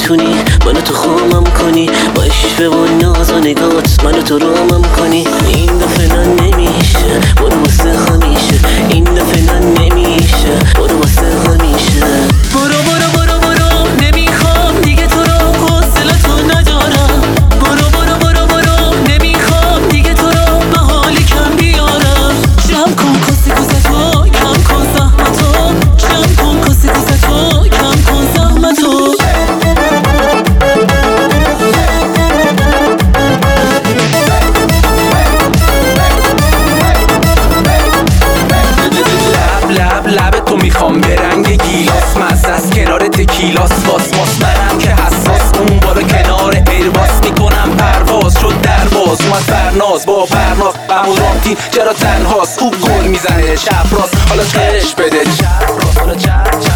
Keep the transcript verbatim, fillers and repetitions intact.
بتونی منو تو خوامم کنی، با عشق و ناز و نگات منو تو رامم کنی. این دفعه نه نمیشه، برو واسه همیشه. این دفعه نه نمیشه، برو واسه همیشه. برو برو برو برو، نمیخوام دیگه تو رو، حوصله‌تو ندارم. برو برو برو برو، نمیخوام دیگه تو رو، به حالی کم بیارم. جمع کن کسی کوزتو، کم کن زحمتو. جمع کن کسی کوزتو، کم کن زحمتو. لب لب تو میخوام به رنگ گیلاس، مزه از کنار تکیلاس. باس باس منم که حساس، اون بالا کنار ایرباس میکنم پرواز. شد درواز اومد فرناز با پرناز، محمود رامتین چرا تنهاست؟ خوب گل میزنه چپ راست، حالا تش بده چپ راست، حالا چپ